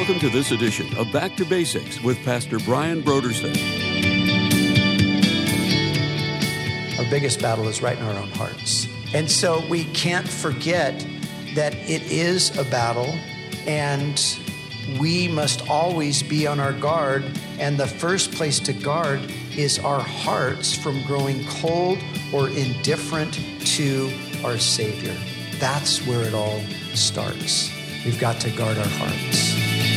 Welcome to this edition of Back to Basics with Pastor Brian Brodersen. Our biggest battle is right in our own hearts. And so we can't forget that it is a battle, and we must always be on our guard. And the first place to guard is our hearts from growing cold or indifferent to our Savior. That's where it all starts. We've got to guard our hearts.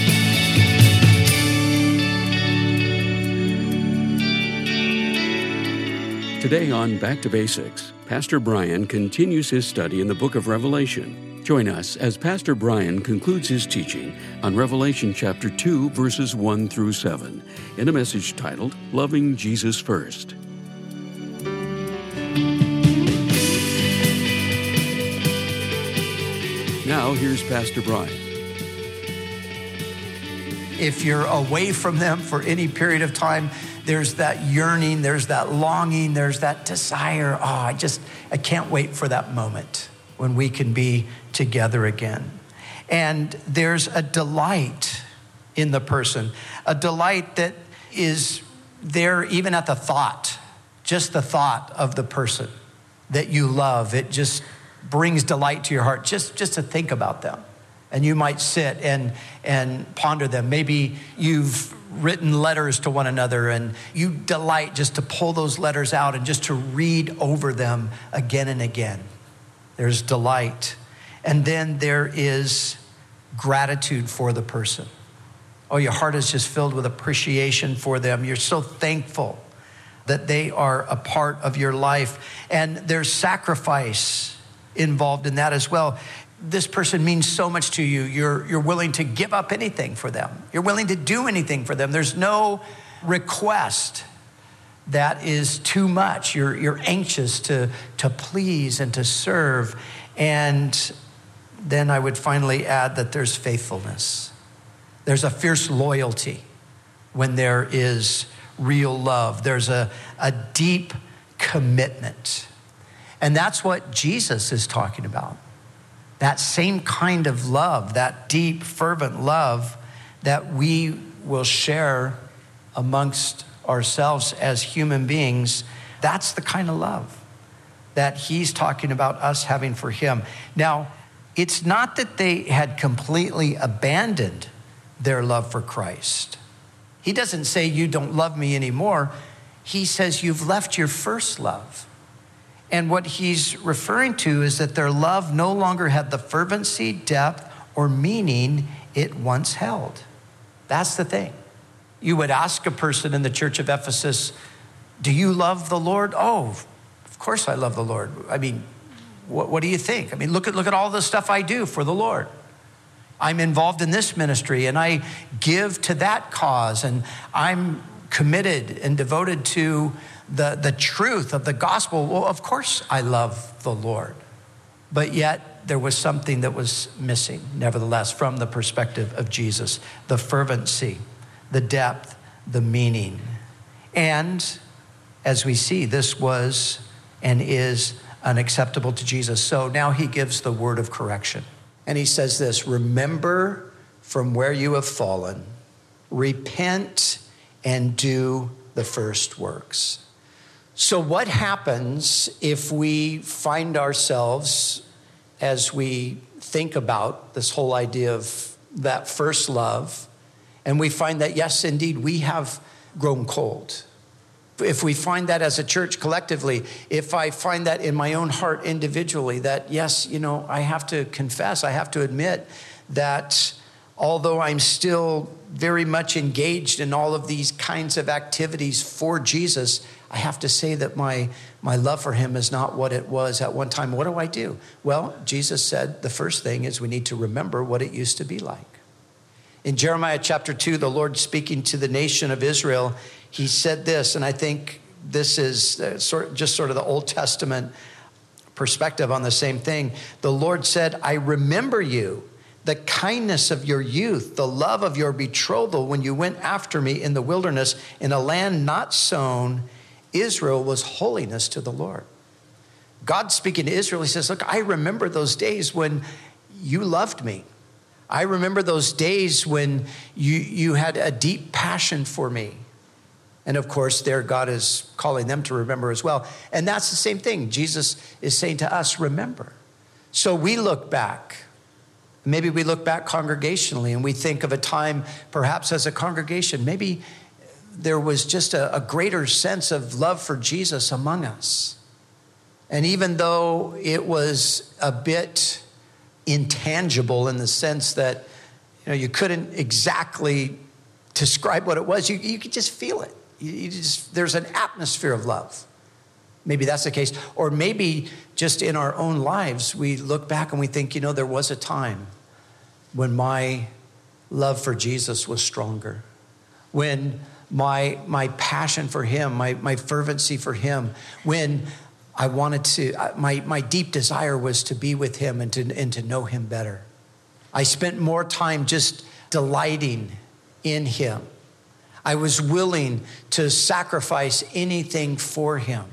Today on Back to Basics, Pastor Brian continues his study in the book of Revelation. Join us as Pastor Brian concludes his teaching on Revelation chapter 2, verses 1 through 7, in a message titled, Loving Jesus First. Now, here's Pastor Brian. If you're away from them for any period of time, there's that yearning, there's that longing, there's that desire. I can't wait for that moment when we can be together again. And there's a delight in the person, a delight that is there even at the thought, just the thought of the person that you love. It just brings delight to your heart just to think about them. And you might sit and ponder them. Maybe you've written letters to one another and you delight just to pull those letters out and just to read over them again and again. There's delight. And then there is gratitude for the person. Oh, your heart is just filled with appreciation for them. You're so thankful that they are a part of your life. And there's sacrifice involved in that as well. This person means so much to you. You're willing to give up anything for them. You're willing to do anything for them. There's no request that is too much. You're anxious to please and to serve. And then I would finally add that there's faithfulness. There's a fierce loyalty when there is real love. There's a deep commitment. And that's what Jesus is talking about. That same kind of love, that deep, fervent love that we will share amongst ourselves as human beings. That's the kind of love that he's talking about us having for him. Now, it's not that they had completely abandoned their love for Christ. He doesn't say, you don't love me anymore. He says, you've left your first love. And what he's referring to is that their love no longer had the fervency, depth, or meaning it once held. That's the thing. You would ask a person in the church of Ephesus, do you love the Lord? Oh, of course I love the Lord. I mean, what do you think? I mean, look at all the stuff I do for the Lord. I'm involved in this ministry and I give to that cause and I'm committed and devoted to the truth of the gospel. Well, of course I love the Lord. But yet there was something that was missing, nevertheless, from the perspective of Jesus. The fervency, the depth, the meaning. And as we see, this was and is unacceptable to Jesus. So now he gives the word of correction. And he says this, remember from where you have fallen, repent and do the first works. So what happens if we find ourselves, as we think about this whole idea of that first love, and we find that, yes, indeed, we have grown cold? If we find that as a church collectively, if I find that in my own heart individually, that, yes, I have to confess, I have to admit that although I'm still very much engaged in all of these kinds of activities for Jesus, I have to say that my love for him is not what it was at one time. What do I do? Well, Jesus said the first thing is we need to remember what it used to be like. In Jeremiah chapter 2, the Lord speaking to the nation of Israel, he said this, and I think this is sort of the Old Testament perspective on the same thing. The Lord said, I remember you, the kindness of your youth, the love of your betrothal when you went after me in the wilderness in a land not sown. Israel was holiness to the Lord. God speaking to Israel, he says, look, I remember those days when you loved me. I remember those days when you had a deep passion for me. And of course, there God is calling them to remember as well. And that's the same thing. Jesus is saying to us, remember. So we look back. Maybe we look back congregationally and we think of a time perhaps as a congregation. Maybe there was just a greater sense of love for Jesus among us. And even though it was a bit intangible in the sense that you couldn't exactly describe what it was, you could just feel it. There's an atmosphere of love. Maybe that's the case. Or maybe just in our own lives, we look back and we think, there was a time when my love for Jesus was stronger. When my passion for him, my fervency for him, when I wanted to, my deep desire was to be with him and to know him better. I spent more time just delighting in him. I was willing to sacrifice anything for him.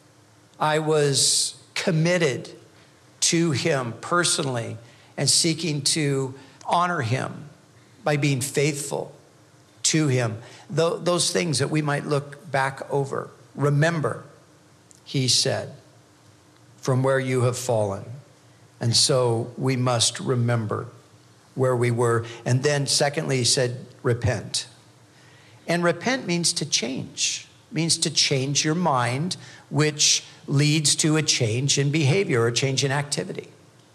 I was committed to him personally and seeking to honor him by being faithful to him. Those things that we might look back over. Remember, he said, from where you have fallen. And so we must remember where we were. And then secondly, he said, repent. And repent means to change. Means to change your mind, which leads to a change in behavior or a change in activity.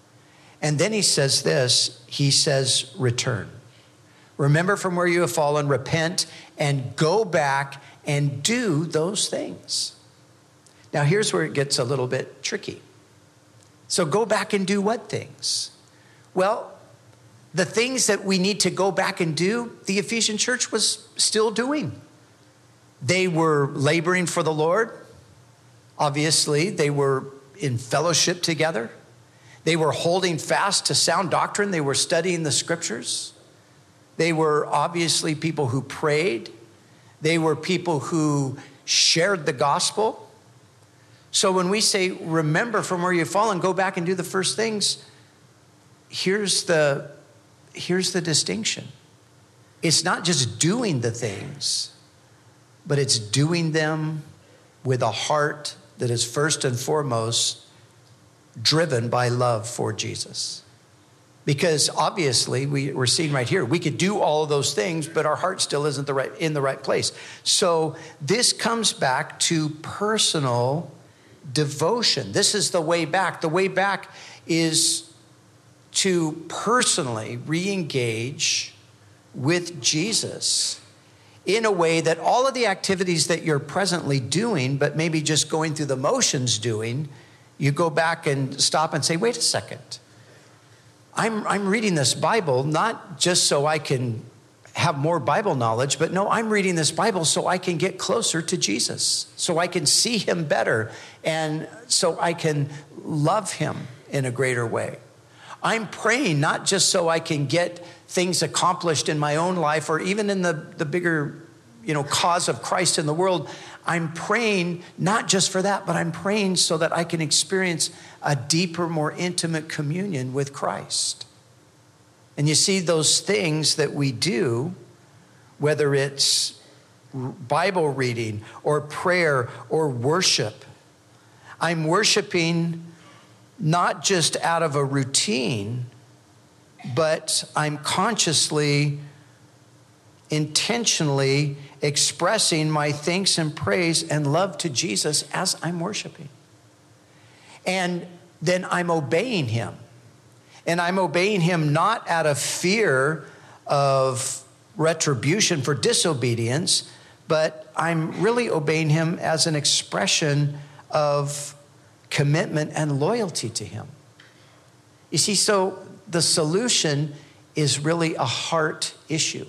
And then he says this, he says, return. Remember from where you have fallen, repent, and go back and do those things. Now, here's where it gets a little bit tricky. So go back and do what things? Well, the things that we need to go back and do, the Ephesian church was still doing. They were laboring for the Lord. Obviously, they were in fellowship together. They were holding fast to sound doctrine. They were studying the scriptures. They were obviously people who prayed. They were people who shared the gospel. So when we say, remember from where you've fallen, go back and do the first things, here's the distinction. It's not just doing the things, but it's doing them with a heart that is first and foremost driven by love for Jesus. Because obviously, we're seeing right here, we could do all of those things, but our heart still isn't in the right place. So this comes back to personal devotion. This is the way back. The way back is to personally re-engage with Jesus in a way that all of the activities that you're presently doing, but maybe just going through the motions doing, you go back and stop and say, wait a second. I'm reading this Bible not just so I can have more Bible knowledge, but no, I'm reading this Bible so I can get closer to Jesus, so I can see him better, and so I can love him in a greater way. I'm praying not just so I can get things accomplished in my own life or even in the bigger, cause of Christ in the world. I'm praying not just for that, but I'm praying so that I can experience a deeper, more intimate communion with Christ. And you see those things that we do, whether it's Bible reading or prayer or worship. I'm worshiping not just out of a routine, but I'm consciously, intentionally expressing my thanks and praise and love to Jesus as I'm worshiping. And then I'm obeying him. And I'm obeying him not out of fear of retribution for disobedience, but I'm really obeying him as an expression of commitment and loyalty to him. You see, so the solution is really a heart issue.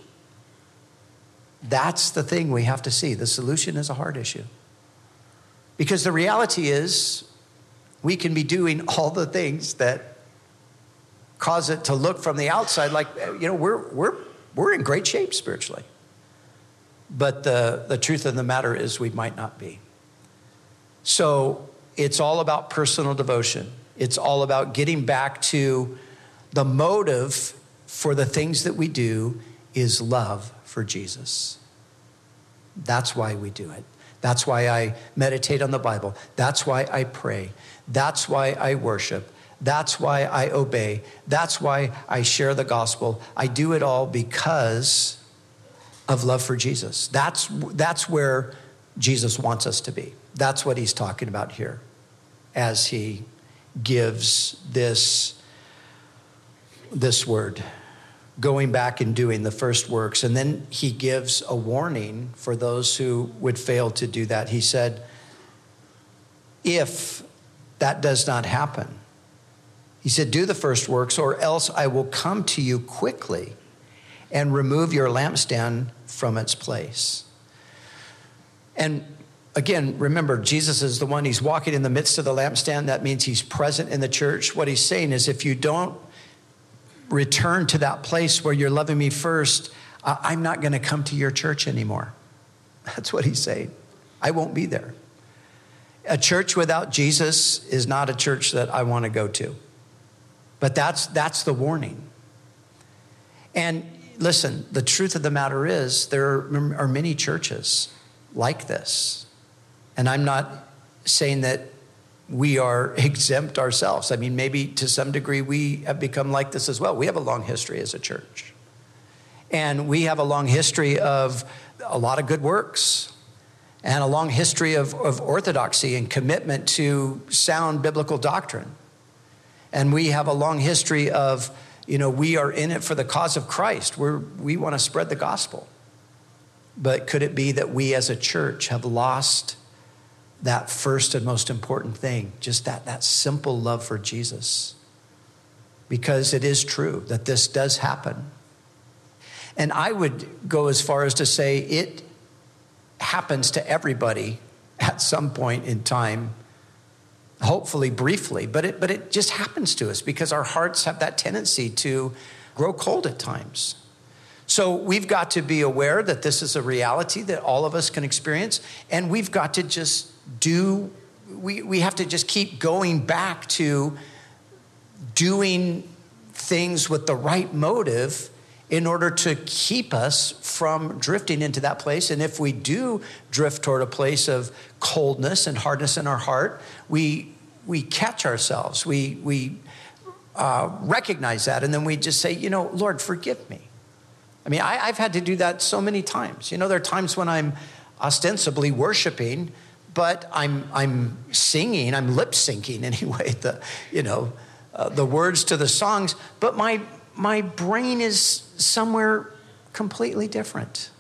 That's the thing we have to see. The solution is a heart issue. Because the reality is, we can be doing all the things that cause it to look from the outside like, we're in great shape spiritually. But the truth of the matter is we might not be. So it's all about personal devotion. It's all about getting back to the motive for the things that we do is love for Jesus. That's why we do it. That's why I meditate on the Bible. That's why I pray. That's why I worship. That's why I obey. That's why I share the gospel. I do it all because of love for Jesus. That's where Jesus wants us to be. That's what he's talking about here as he gives this word, going back and doing the first works. And then he gives a warning for those who would fail to do that. He said, if that does not happen, he said, do the first works, or else I will come to you quickly and remove your lampstand from its place. And again, remember, Jesus is the one, he's walking in the midst of the lampstand. That means he's present in the church. What he's saying is, if you don't return to that place where you're loving me first, I'm not going to come to your church anymore. That's what he's saying. I won't be there. A church without Jesus is not a church that I want to go to. But that's the warning. And listen, the truth of the matter is there are many churches like this. And I'm not saying that we are exempt ourselves. I mean, maybe to some degree we have become like this as well. We have a long history as a church. And we have a long history of a lot of good works and a long history of orthodoxy and commitment to sound biblical doctrine. And we have a long history of, we are in it for the cause of Christ. We want to spread the gospel. But could it be that we as a church have lost that first and most important thing, just that simple love for Jesus? Because it is true that this does happen. And I would go as far as to say it happens to everybody at some point in time, hopefully briefly, but it just happens to us because our hearts have that tendency to grow cold at times. So we've got to be aware that this is a reality that all of us can experience, and we've got to just we have to just keep going back to doing things with the right motive in order to keep us from drifting into that place. And if we do drift toward a place of coldness and hardness in our heart, we catch ourselves. We recognize that, and then we just say, Lord, forgive me. I mean, I've had to do that so many times. There are times when I'm ostensibly worshiping, but I'm singing, I'm lip syncing anyway, the words to the songs, but my brain is somewhere completely different.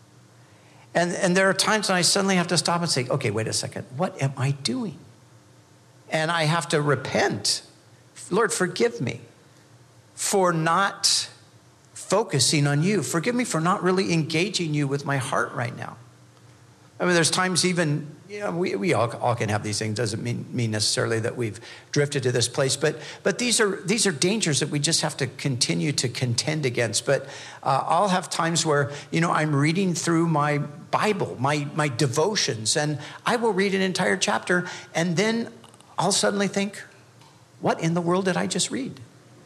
And there are times when I suddenly have to stop and say, okay, wait a second, what am I doing? And I have to repent. Lord, forgive me for not focusing on you. Forgive me for not really engaging you with my heart right now. I mean, there's times even, we all can have these things. Doesn't mean necessarily that we've drifted to this place, but these are dangers that we just have to continue to contend against. But I'll have times where, I'm reading through my Bible, my devotions, and I will read an entire chapter, and then I'll suddenly think, what in the world did I just read?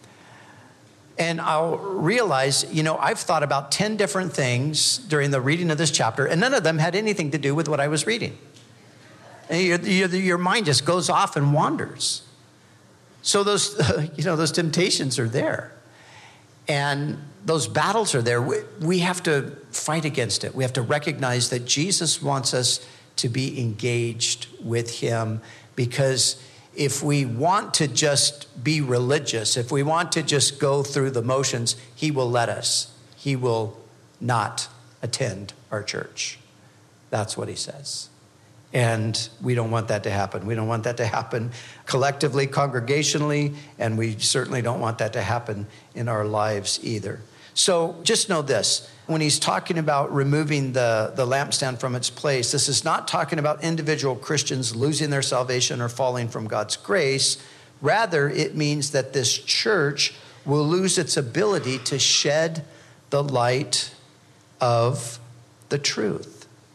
And I'll realize, I've thought about 10 different things during the reading of this chapter, and none of them had anything to do with what I was reading. And your mind just goes off and wanders. So those, those temptations are there. And those battles are there. We have to fight against it. We have to recognize that Jesus wants us to be engaged with him, because if we want to just be religious, if we want to just go through the motions, he will let us. He will not attend our church. That's what he says. And we don't want that to happen. We don't want that to happen collectively, congregationally, and we certainly don't want that to happen in our lives either. So just know this. When he's talking about removing the lampstand from its place, this is not talking about individual Christians losing their salvation or falling from God's grace. Rather, it means that this church will lose its ability to shed the light of the truth.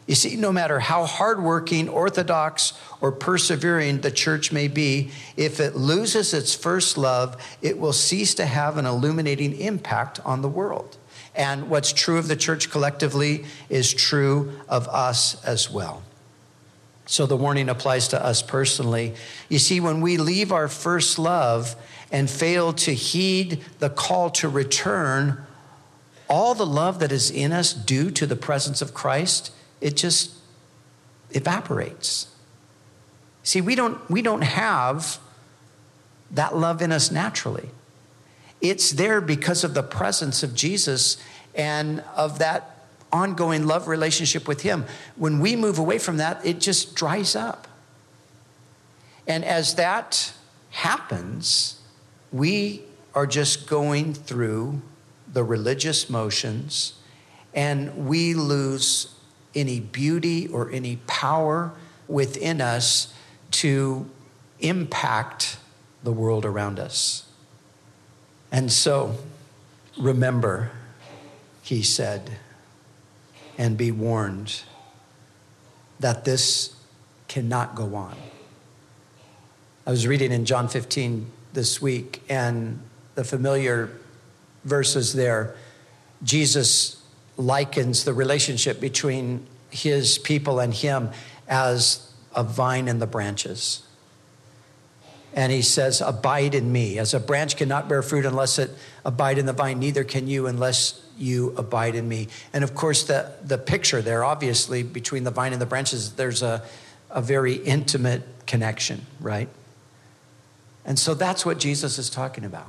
You see, no matter how hardworking, orthodox, or persevering the church may be, if it loses its first love, it will cease to have an illuminating impact on the world. And what's true of the church collectively is true of us as well. So the warning applies to us personally. You see, when we leave our first love and fail to heed the call to return, all the love that is in us due to the presence of Christ, it just evaporates. See, we don't have that love in us naturally. It's there because of the presence of Jesus and of that ongoing love relationship with him. When we move away from that, it just dries up. And as that happens, we are just going through the religious motions, and we lose any beauty or any power within us to impact the world around us. And so, remember, he said, and be warned that this cannot go on. I was reading in John 15 this week, and the familiar verses there, Jesus likens the relationship between his people and him as a vine and the branches. And he says, abide in me. As a branch cannot bear fruit unless it abide in the vine, neither can you unless you abide in me. And of course, the picture there, obviously, between the vine and the branches, there's a very intimate connection, right? And so that's what Jesus is talking about.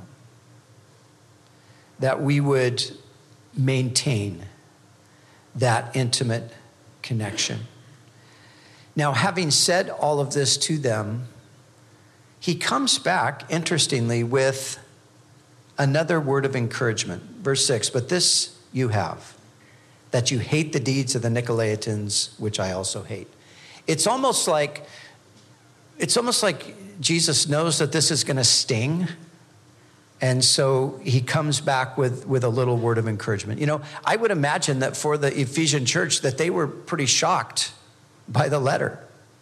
That we would maintain that intimate connection. Now, having said all of this to them, he comes back, interestingly, with another word of encouragement. Verse 6, but this you have, that you hate the deeds of the Nicolaitans, which I also hate. It's almost like Jesus knows that this is going to sting. And so he comes back with a little word of encouragement. You know, I would imagine that for the Ephesian church that they were pretty shocked by the letter.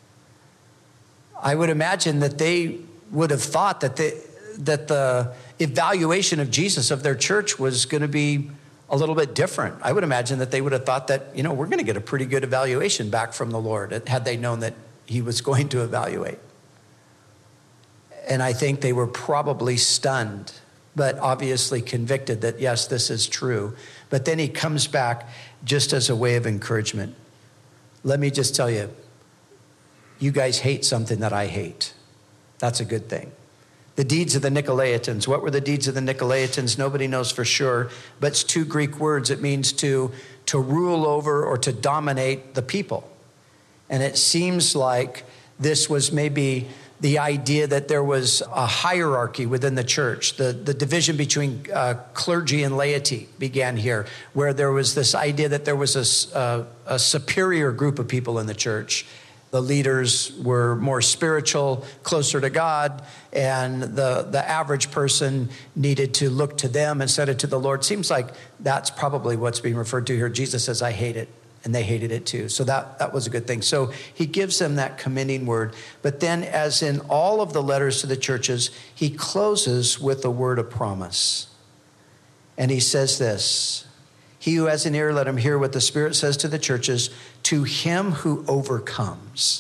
I would imagine that they would have thought that the evaluation of Jesus of their church was going to be a little bit different. I would imagine that they would have thought that, you know, we're going to get a pretty good evaluation back from the Lord had they known that he was going to evaluate. And I think they were probably stunned, but obviously convicted that, yes, this is true. But then he comes back just as a way of encouragement. Let me just tell you, you guys hate something that I hate. That's a good thing. The deeds of the Nicolaitans. What were the deeds of the Nicolaitans? Nobody knows for sure, but it's two Greek words. It means to rule over or to dominate the people. And it seems like this was maybe the idea that there was a hierarchy within the church. The division between clergy and laity began here, where there was this idea that there was a superior group of people in the church. The leaders were more spiritual, closer to God, and the average person needed to look to them instead of to the Lord. Seems like that's probably what's being referred to here. Jesus says, I hate it. And they hated it too. So that was a good thing. So he gives them that commending word. But then, as in all of the letters to the churches, he closes with a word of promise. And he says this, he who has an ear, let him hear what the Spirit says to the churches, to him who overcomes.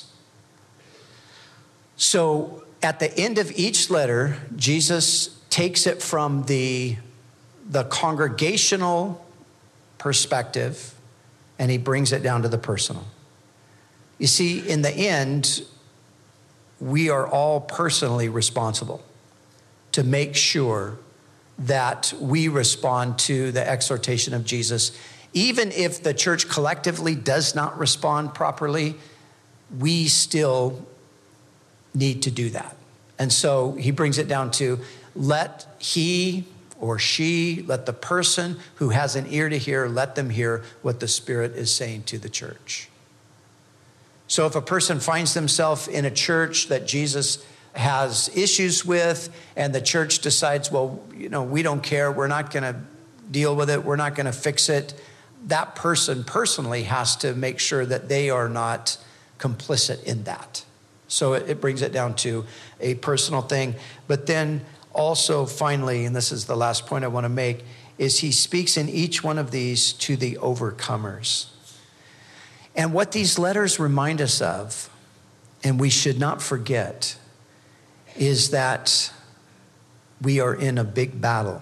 So at the end of each letter, Jesus takes it from the congregational perspective, and he brings it down to the personal. You see, in the end, we are all personally responsible to make sure that we respond to the exhortation of Jesus. Even if the church collectively does not respond properly, we still need to do that. And so he brings it down to let he or she, let the person who has an ear to hear, let them hear what the Spirit is saying to the church. So if a person finds themselves in a church that Jesus has issues with, and the church decides, well, you know, we don't care, we're not going to deal with it, we're not going to fix it, that person personally has to make sure that they are not complicit in that. So it brings it down to a personal thing. But then also finally, and this is the last point I want to make, is he speaks in each one of these to the overcomers. And what these letters remind us of, and we should not forget, is that we are in a big battle.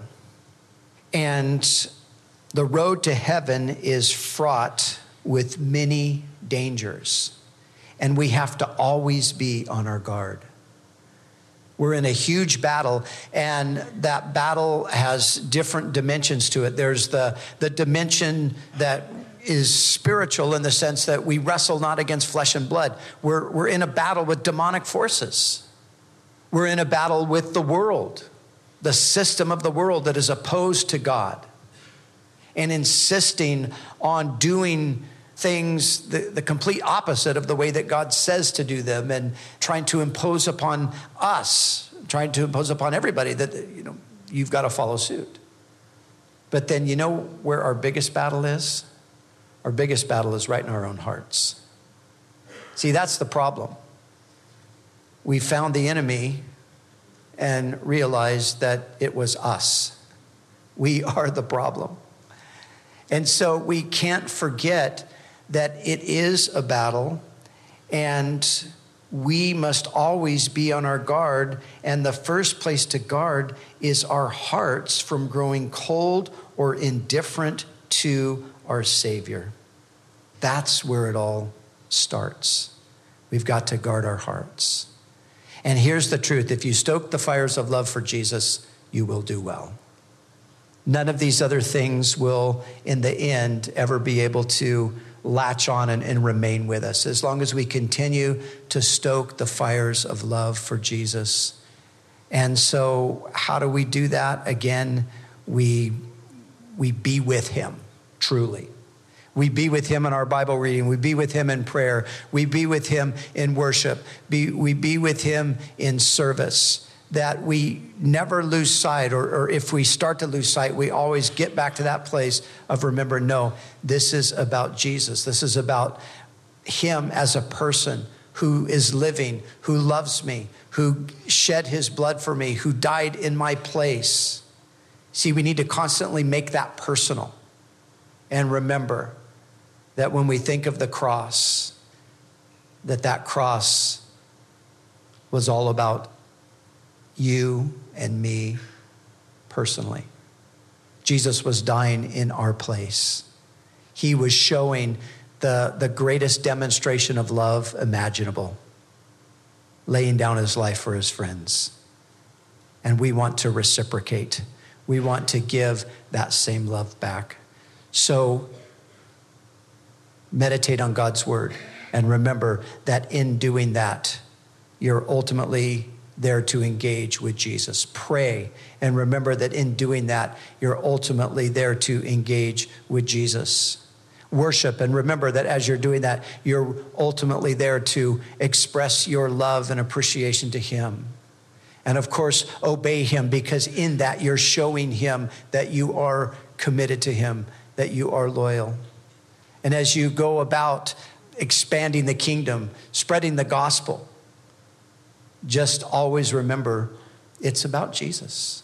And the road to heaven is fraught with many dangers. And we have to always be on our guard. We're in a huge battle, and that battle has different dimensions to it. There's the dimension that is spiritual in the sense that we wrestle not against flesh and blood. We're in a battle with demonic forces. We're in a battle with the world, the system of the world that is opposed to God and insisting on doing things the complete opposite of the way that God says to do them, and trying to impose upon us, trying to impose upon everybody that, you've got to follow suit. But then you know where our biggest battle is? Our biggest battle is right in our own hearts. See, that's the problem. We found the enemy and realized that it was us. We are the problem. And so we can't forget that it is a battle, and we must always be on our guard. And the first place to guard is our hearts from growing cold or indifferent to our Savior. That's where it all starts. We've got to guard our hearts. And here's the truth. If you stoke the fires of love for Jesus, you will do well. None of these other things will, in the end, ever be able to latch on and remain with us as long as we continue to stoke the fires of love for Jesus. And so how do we do that? Again, we be with him, truly. We be with him in our Bible reading. We be with him in prayer. We be with him in worship. We be with him in service. That we never lose sight, or if we start to lose sight, we always get back to that place of remember, no, this is about Jesus. This is about him as a person who is living, who loves me, who shed his blood for me, who died in my place. See, we need to constantly make that personal and remember that when we think of the cross, that cross was all about you and me personally. Jesus was dying in our place. He was showing the greatest demonstration of love imaginable, laying down his life for his friends. And we want to reciprocate. We want to give that same love back. So meditate on God's word and remember that in doing that, you're ultimately there to engage with Jesus. Pray and remember that in doing that, you're ultimately there to engage with Jesus. Worship and remember that as you're doing that, you're ultimately there to express your love and appreciation to him. And of course, obey him, because in that you're showing him that you are committed to him, that you are loyal. And as you go about expanding the kingdom, spreading the gospel, just always remember, it's about Jesus.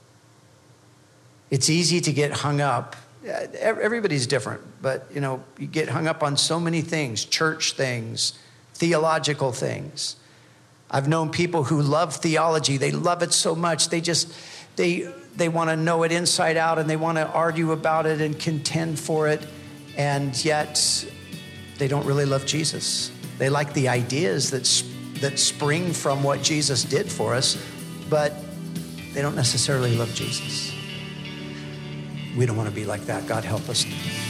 It's easy to get hung up. Everybody's different, but you get hung up on so many things, church things, theological things. I've known people who love theology. They love it so much. They want to know it inside out, and they want to argue about it and contend for it. And yet they don't really love Jesus. They like the ideas that spring from what Jesus did for us, but they don't necessarily love Jesus. We don't want to be like that. God help us.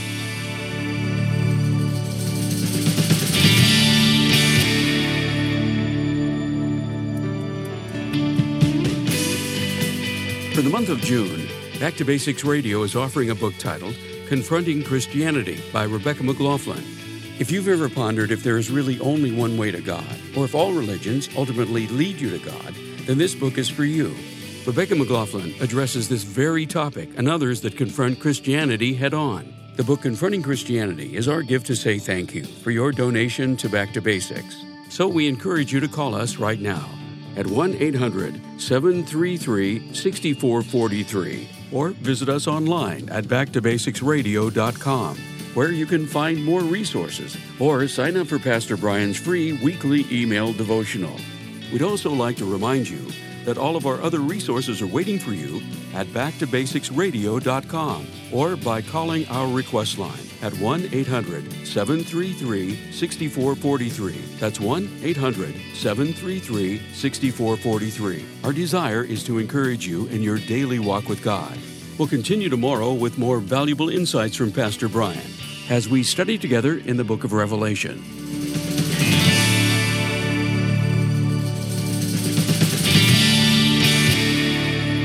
For the month of June, Back to Basics Radio is offering a book titled Confronting Christianity by Rebecca McLaughlin. If you've ever pondered if there is really only one way to God, or if all religions ultimately lead you to God, then this book is for you. Rebecca McLaughlin addresses this very topic and others that confront Christianity head on. The book Confronting Christianity is our gift to say thank you for your donation to Back to Basics. So we encourage you to call us right now at 1-800-733-6443 or visit us online at backtobasicsradio.com, where you can find more resources or sign up for Pastor Brian's free weekly email devotional. We'd also like to remind you that all of our other resources are waiting for you at backtobasicsradio.com or by calling our request line at 1-800-733-6443. That's 1-800-733-6443. Our desire is to encourage you in your daily walk with God. We'll continue tomorrow with more valuable insights from Pastor Brian as we study together in the book of Revelation.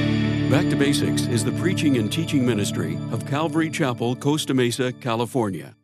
Back to Basics is the preaching and teaching ministry of Calvary Chapel, Costa Mesa, California.